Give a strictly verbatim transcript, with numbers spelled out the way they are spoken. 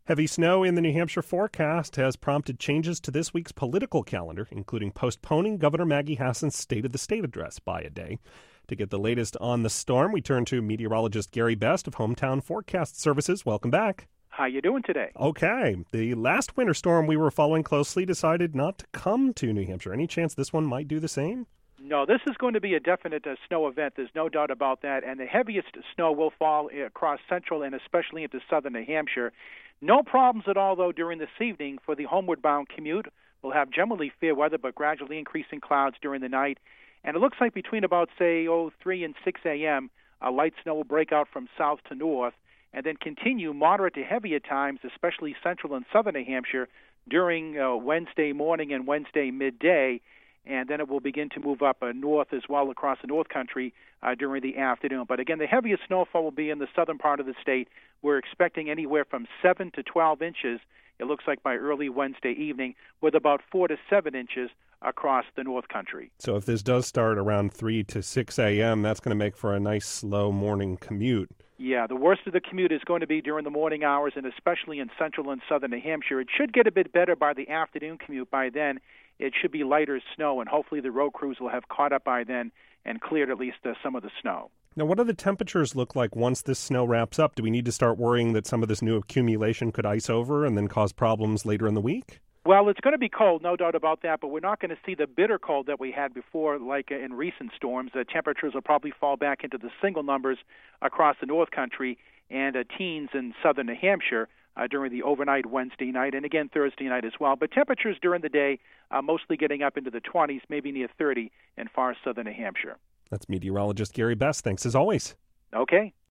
Heavy snow in the New Hampshire forecast has prompted changes to this week's political calendar, including postponing Governor Maggie Hassan's State of the State address by a day. To get the latest on the storm, we turn to meteorologist Gary Best of Hometown Forecast Services. Welcome back. How you doing today? Okay. The last winter storm we were following closely decided not to come to New Hampshire. Any chance this one might do the same? No, this is going to be a definite uh, snow event. There's no doubt about that. And the heaviest snow will fall across central and especially into southern New Hampshire. No problems at all, though, during this evening for the homeward-bound commute. We'll have generally fair weather, but gradually increasing clouds during the night. And it looks like between about, say, oh, three and six a.m., a light snow will break out from south to north and then continue moderate to heavy at times, especially central and southern New Hampshire, during uh, Wednesday morning and Wednesday midday. And then it will begin to move up uh, north as well across the North Country uh, during the afternoon. But again, the heaviest snowfall will be in the southern part of the state. We're expecting anywhere from seven to twelve inches, it looks like, by early Wednesday evening, with about four to seven inches across the North Country. So if this does start around three to six a.m., that's going to make for a nice slow morning commute. Yeah, the worst of the commute is going to be during the morning hours, and especially in central and southern New Hampshire. It should get a bit better by the afternoon commute. By then, it should be lighter snow, and hopefully the road crews will have caught up by then and cleared at least uh, some of the snow. Now, what do the temperatures look like once this snow wraps up? Do we need to start worrying that some of this new accumulation could ice over and then cause problems later in the week? Well, it's going to be cold, no doubt about that, but we're not going to see the bitter cold that we had before, like in recent storms. The temperatures will probably fall back into the single numbers across the North Country and uh, teens in southern New Hampshire uh, during the overnight Wednesday night and again Thursday night as well. But temperatures during the day uh, mostly getting up into the twenties, maybe near thirty in far southern New Hampshire. That's meteorologist Gary Best. Thanks as always. Okay.